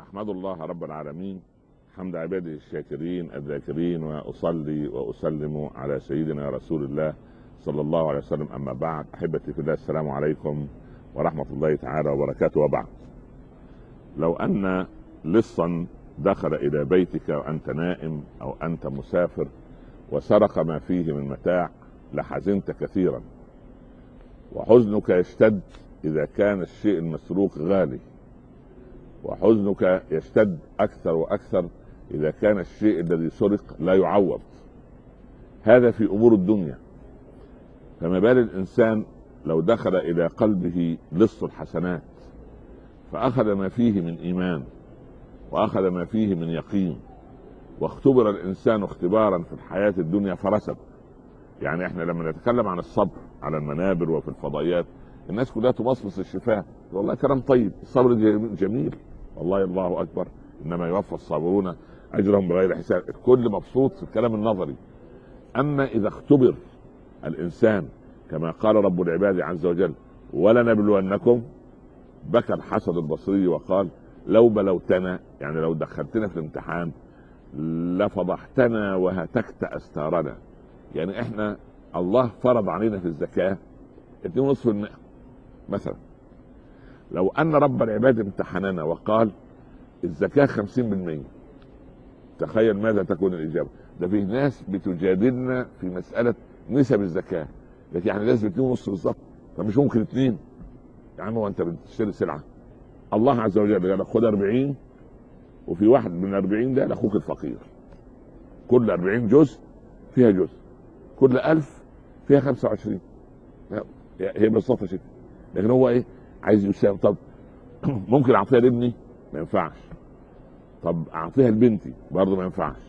أحمد الله رب العالمين حمد عباده الشاكرين الذاكرين، وأصلي وأسلم على سيدنا رسول الله صلى الله عليه وسلم. أما بعد، أحبتي في الله، السلام عليكم ورحمة الله تعالى وبركاته. وبعد، لو أن لصا دخل إلى بيتك وأنت نائم أو أنت مسافر وسرق ما فيه من متاع لحزنت كثيرا، وحزنك يشتد إذا كان الشيء المسروق غالي، وحزنك يشتد أكثر وأكثر إذا كان الشيء الذي سرق لا يعوض. هذا في أمور الدنيا، فما بال الإنسان لو دخل إلى قلبه لص الحسنات فأخذ ما فيه من إيمان وأخذ ما فيه من يقين، واختبر الإنسان اختبارا في الحياة الدنيا فرسب. يعني احنا لما نتكلم عن الصبر على المنابر وفي الفضائيات، الناس كلها تمصمص الشفاه، والله كلام طيب، الصبر جميل، والله الله أكبر، إنما يوفى الصابرون أجرهم بغير حساب. الكل مبسوط في الكلام النظري. أما إذا اختبر الإنسان كما قال رب العباد عز وجل: ولنبلونكم، بكى الحسن البصري وقال: لو بلوتنا، يعني لو دخلتنا في الامتحان، لفضحتنا وهتكت أستارنا. يعني احنا الله فرض علينا في الزكاة 2.5% مثلا، لو أن رب العباد امتحننا وقال الزكاة 50%، تخيل ماذا تكون الإجابة. ده فيه ناس بتجادلنا في مسألة نسب الزكاة، لكن يعني لازم 2.5 بالظبط، فمش ممكن 2. يا عم، هو أنت بتشتري سلعة، الله عز وجل قال خد 40، وفي واحد من 40 ده لأخوك الفقير، كل 40 جزء فيها جزء، كل 1000 فيها 25. هي ببساطة شديدة، لكن هو ايه عايز يساوي. طب ممكن اعطيها لابني؟ ما ينفعش. طب اعطيها لبنتي؟ برضه ما ينفعش.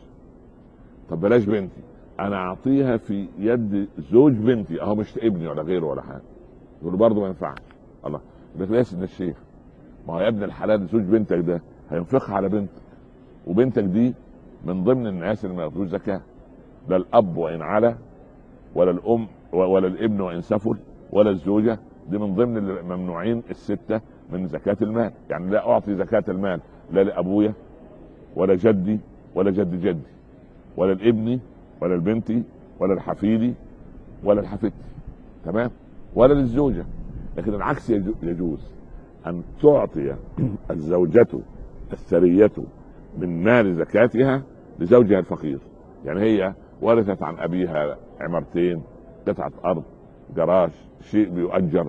طب بلاش بنتي، انا اعطيها في يد زوج بنتي، اهو مش ابني ولا غيره ولا حاجه، يقول برضه ما ينفعش. الله، ده يا سيدنا الشيخ، ما هو يا ابن الحلال زوج بنتك ده هينفقها على بنت، وبنتك دي من ضمن الناس اللي ما ياخدوش زكاه، لا الاب وان علا، ولا الام ولا الابن وان سفل، ولا الزوجه، دي من ضمن الممنوعين الستة من زكاة المال. يعني لا أعطي زكاة المال لا لأبويا ولا جدي ولا جد جدي ولا الابن ولا البنتي ولا الحفيدي ولا الحفيدتي، تمام، ولا للزوجة. لكن العكس يجوز، أن تعطي الزوجة الثرية من مال زكاتها لزوجها الفقير. يعني هي ورثت عن أبيها عمارتين، قطعة أرض، جراج، شيء بيؤجر،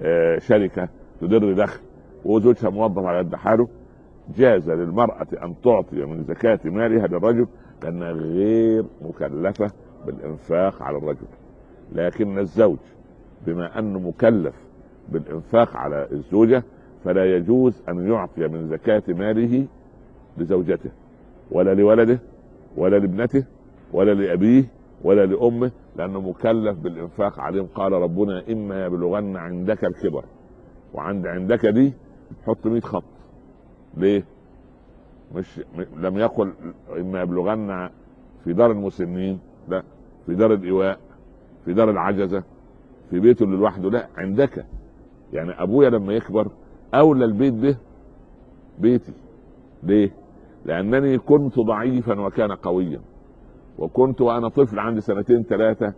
شركة تدر دخل، وزوجها موظف على قد حاله، جاز للمرأة أن تعطي من زكاة مالها للرجل، لأنها غير مكلفة بالإنفاق على الرجل. لكن الزوج بما أنه مكلف بالإنفاق على الزوجة، فلا يجوز أن يعطي من زكاة ماله لزوجته ولا لولده ولا لابنته ولا لأبيه ولا لأمه، لأنه مكلف بالإنفاق عليهم. قال ربنا: إما يبلغن عندك الكبر، عندك دي حط 100 خط. ليه؟ مش لم يقل إما يبلغن في دار المسنين، لا، في دار الإيواء، في دار العجزة، في بيته اللي لوحده، لا، عندك. يعني أبويا لما يكبر أولى البيت به بيتي. ليه؟ لأنني كنت ضعيفا وكان قويا، وكنت وأنا طفل عندي 2 3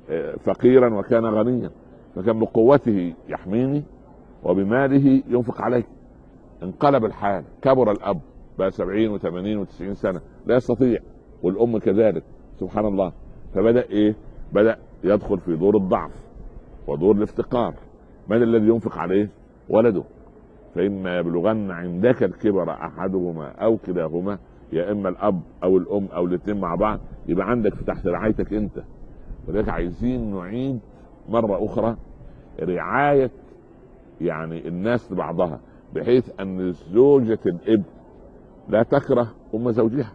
فقيرا وكان غنيا، فكان بقوته يحميني وبماله ينفق علي. انقلب الحال، كبر الأب بقى 70 و80 و90 سنة لا يستطيع، والأم كذلك، سبحان الله. فبدأ إيه؟ بدأ يدخل في دور الضعف ودور الافتقار. من الذي ينفق عليه؟ ولده. فإما يبلغن عندك الكبر أحدهما أو كلاهما، يا إما الأب أو الأم أو الاثنين مع بعض، يبقى عندك في تحت رعايتك أنت. ولذلك عايزين نعيد مرة أخرى رعاية يعني الناس لبعضها، بحيث أن زوجة الابن لا تكره أم زوجها،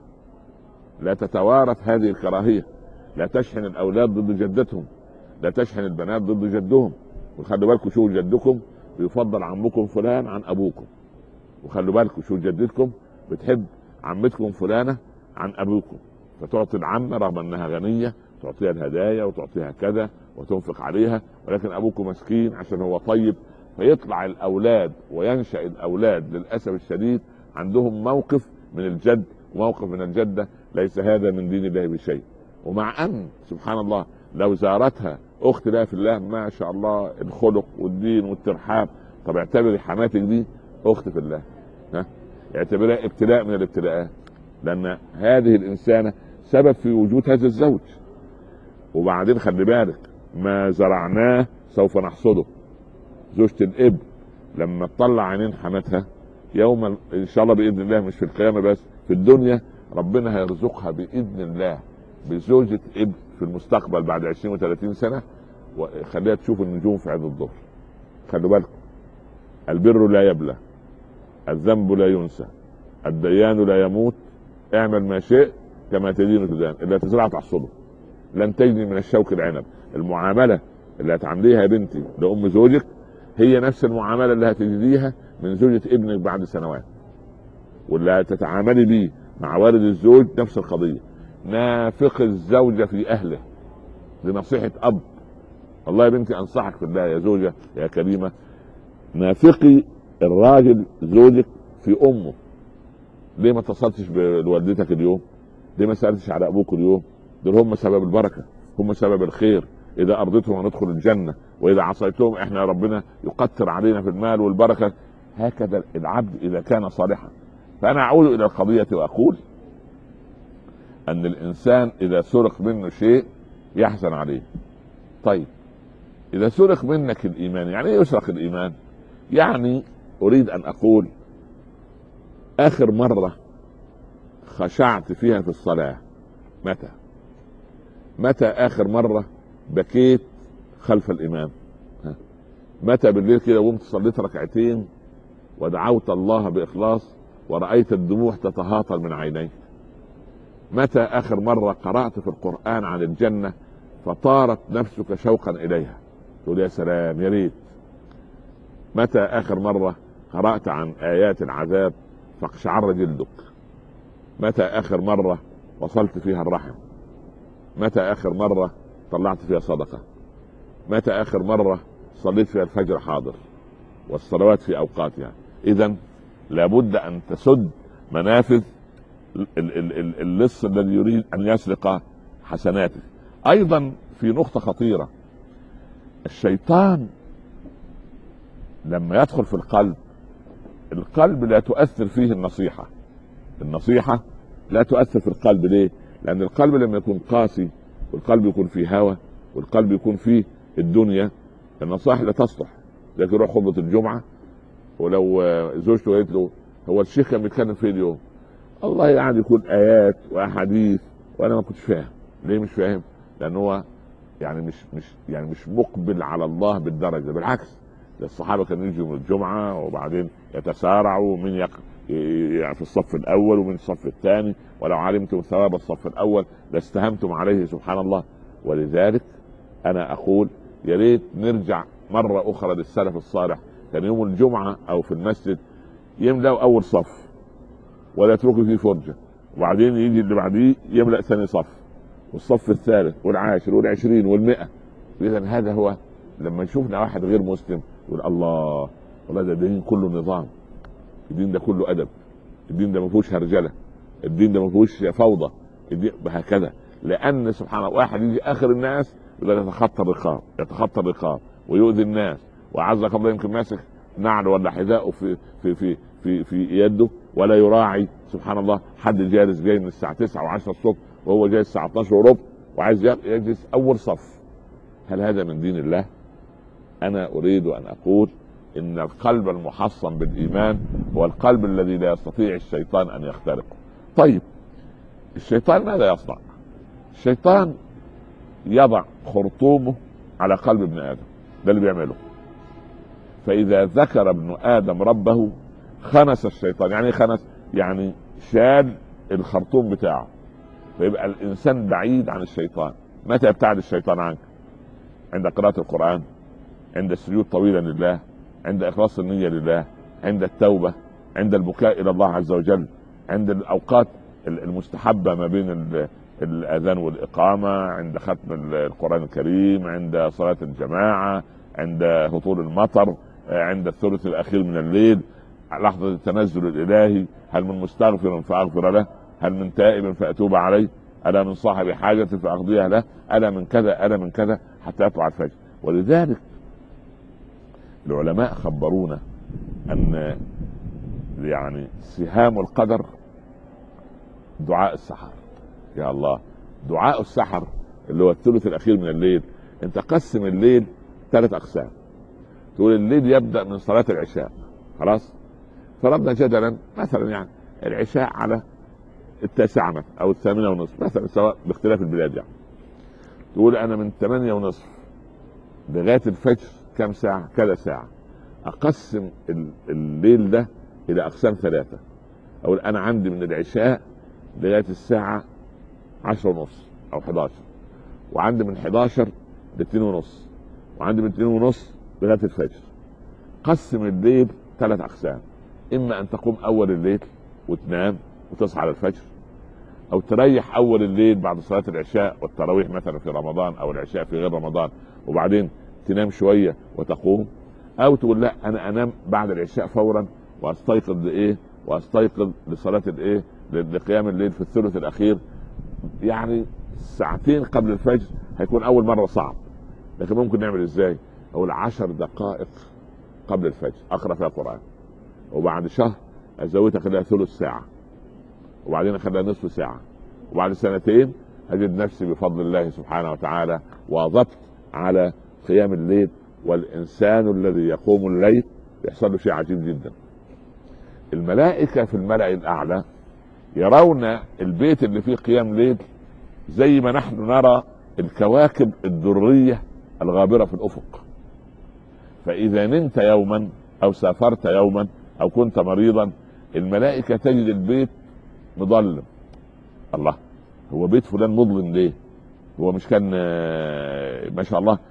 لا تتوارث هذه الكراهية، لا تشحن الأولاد ضد جدتهم، لا تشحن البنات ضد جدهم. وخلوا بالكم شو جدكم بيفضل عمكم فلان عن أبوكم، وخلوا بالكم شو جدتكم بتحب عمتكم فلانة عن أبوكم، فتعطي العمة رغم أنها غنية، تعطيها الهدايا وتعطيها كذا وتنفق عليها، ولكن أبوكم مسكين عشان هو طيب. فيطلع الأولاد وينشأ الأولاد للأسف الشديد عندهم موقف من الجد وموقف من الجدة، ليس هذا من دين الله بشيء. ومع أن سبحان الله لو زارتها أخت لها في الله ما شاء الله الخلق والدين والترحاب، طب اعتبري حماتك دي أخت في الله، اعتبرها ابتلاء من الابتلاءات، لأن هذه الإنسانة سبب في وجود هذا الزوج. وبعدين خلي بالك ما زرعناه سوف نحصده. زوجة الابن لما تطلع عينين حماتها يوما ان شاء الله باذن الله، مش في القيامه بس في الدنيا، ربنا هيرزقها باذن الله بزوجة ابن في المستقبل بعد 20 و30 سنه، وخليها تشوف النجوم في عيد الظهر. خلوا بالكم، البر لا يبلى، الذنب لا ينسى، الديان لا يموت، اعمل ما شئت كما تدين تدان، الا تزرع تحصده، لن تجني من الشوك العنب. المعامله اللي هتعمليها يا بنتي لام زوجك هي نفس المعامله اللي هتجديها من زوجة ابنك بعد سنوات، واللي هتتعاملي بيه مع والد الزوج نفس القضيه. نافق الزوجه في اهله، دي نصيحه اب. والله يا بنتي انصحك في الله يا زوجه يا كريمه، نافقي الراجل زوجك في امه. ليه ما اتصلتش بوالدتك اليوم؟ ليه ما سالتش على ابوك اليوم؟ دول هم سبب البركه، هم سبب الخير. اذا ارضيتهم ندخل الجنه، واذا عصيتهم احنا ربنا يقتر علينا في المال والبركه. هكذا العبد اذا كان صالحا. فانا اعود الى القضيه واقول ان الانسان اذا سرق منه شيء يحزن عليه. طيب اذا سرق منك الايمان، يعني ايه يسرق الايمان؟ يعني اريد ان اقول اخر مره خشعت فيها في الصلاه متى اخر مره بكيت خلف الامام؟ متى بالليل كده قمت صليت ركعتين ودعوت الله باخلاص ورأيت الدموع تتهاطل من عينيك؟ متى اخر مرة قرأت في القرآن عن الجنة فطارت نفسك شوقا اليها تقول يا سلام يا ريت؟ متى اخر مرة قرأت عن ايات العذاب فاقشعر جلدك؟ متى اخر مرة وصلت فيها الرحم؟ متى اخر مرة طلعت فيها صدقة؟ متى اخر مرة صليت فيها الفجر حاضر والصلوات في اوقاتها؟ اذا لابد ان تسد منافذ اللص الذي يريد ان يسرق حسناته. ايضا في نقطة خطيرة، الشيطان لما يدخل في القلب لا تؤثر فيه النصيحة لا تؤثر في القلب. ليه؟ لان القلب لما يكون قاسي والقلب يكون فيه هوى والقلب يكون فيه الدنيا، النصائح لا تصلح. لكن يروح خطبة الجمعة ولو زوجته قالت له هو الشيخ كان بيتكلم فيه اليوم، الله قاعد يكون ايات واحاديث وانا ما كنتش فاهم. ليه مش فاهم؟ لان هو يعني مش مقبل على الله بالدرجة. بالعكس، الصحابة كانوا يجوا من الجمعة وبعدين يتسارعوا من في الصف الاول ومن الصف الثاني، ولو علمتم ثواب الصف الاول لاستهمتم عليه سبحان الله. ولذلك انا اقول يا ريت نرجع مرة اخرى للسلف الصالح. كان يوم الجمعة او في المسجد يملأوا اول صف ولا يتركوا فيه فرجة، وبعدين يجي اللي بعديه يملأ ثاني صف والصف الثالث والعاشر والعشرين والمئة. اذا هذا هو لما يشوفنا واحد غير مسلم يقول الله والله ده دين كله نظام، الدين ده كله ادب، الدين ده ما فيهوش هرجله، الدين ده ما فيهوش فوضى، الدين هكذا. لان سبحان الله واحد يجي اخر الناس يتخطى الرقاب ويؤذي الناس، وعزك الله يمكن ماسك نعل ولا حذاءه في يده ولا يراعي سبحان الله. حد جالس جاي من الساعه 9 و10 الصبح وهو جاي الساعه 12 وربع وعايز يجلس اول صف. هل هذا من دين الله؟ انا اريد ان اقول ان القلب المحصن بالايمان هو القلب الذي لا يستطيع الشيطان ان يخترقه. طيب الشيطان ماذا يصنع؟ الشيطان يضع خرطومه على قلب ابن ادم، ده اللي بيعمله. فاذا ذكر ابن ادم ربه خنس الشيطان. يعني خنس يعني شال الخرطوم بتاعه، فيبقى الانسان بعيد عن الشيطان. متى يبتعد الشيطان عنك؟ عند قراءة القرآن، عند السجود طويلا لله، عند اخلاص النية لله، عند التوبة، عند البكاء الى الله عز وجل، عند الاوقات المستحبة ما بين الاذان والاقامة، عند ختم القرآن الكريم، عند صلاة الجماعة، عند هطول المطر، عند الثلث الاخير من الليل. لحظة التنزل الإلهي، هل من مستغفر فأغفر له، هل من تائب فأتوب عليه، ألا من صاحب حاجة فأقضيها له، ألا من كذا ألا من كذا، حتى يطلع الفجر. ولذلك العلماء خبرونا أن يعني سهام القدر دعاء السحر. يا الله، دعاء السحر اللي هو الثلث الأخير من الليل. أنت قسم الليل 3 أقسام. تقول الليل يبدأ من صلاة العشاء، خلاص، فرضنا جدلا مثلا يعني العشاء على 9 أو 8:30 مثلا، سواء باختلاف البلاد يعني. تقول أنا من 8:30 لغاية الفجر كم ساعة؟ كذا ساعة. أقسم الليل ده إلى أقسام 3. أقول أنا عندي من العشاء لغاية الساعة 10:30 أو 11، وعندي من 11 ل2:30، وعندي من 2:30 لغاية الفجر. قسم الليل 3 أقسام. إما أن تقوم أول الليل وتنام وتصحى على الفجر، أو تريح أول الليل بعد صلاة العشاء والتراويح مثلا في رمضان، أو العشاء في غير رمضان، وبعدين تنام شوية وتقوم. أو تقول لا، أنا أنام بعد العشاء فورا وأستيقظ لإيه؟ وأستيقظ لصلاة الإيه؟ لقيام الليل في الثلث الأخير، يعني ساعتين قبل الفجر. هيكون أول مرة صعب، لكن ممكن نعمل إزاي؟ أقول 10 دقائق قبل الفجر أقرأ فيها قرآن، وبعد شهر أزودها أخليها ثلث ساعة، وبعدين أخليها نصف ساعة، وبعد 2 أجد نفسي بفضل الله سبحانه وتعالى واظبت على قيام الليل. والإنسان الذي يقوم الليل يحصل له شيء عجيب جدا. الملائكة في الملأ الأعلى يرون البيت اللي فيه قيام ليل زي ما نحن نرى الكواكب الدرية الغابرة في الأفق. فإذا نمت يوما أو سافرت يوما أو كنت مريضا، الملائكة تجد البيت مظلم. الله، هو بيت فلان مظلم ليه؟ هو مش كان ما شاء الله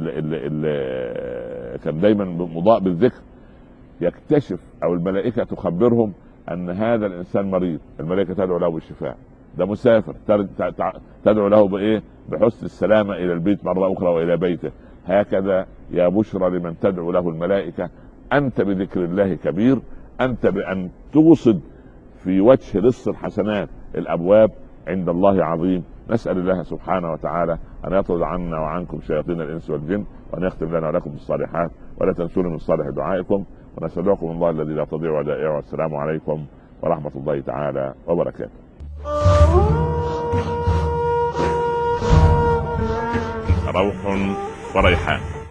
كان دايما مضاء بالذكر؟ يكتشف او الملائكه تخبرهم ان هذا الانسان مريض، الملائكه تدعو له بالشفاء. ده مسافر، تدعو له بايه؟ بحسن السلامه الى البيت مره اخرى والى بيته. هكذا يا بشرى لمن تدعو له الملائكه، انت بذكر الله كبير، انت بان توصد في وجه لص الحسنات الابواب عند الله عظيم. نسأل الله سبحانه وتعالى أن يطرد عنا وعنكم شياطين الإنس والجن، وأن يختم لنا ولكم بالصالحات، ولا تنسونا من صالح دعائكم، ونستودعكم الله الذي لا تضيع ودائعه. والسلام عليكم ورحمة الله تعالى وبركاته. روح وريحان.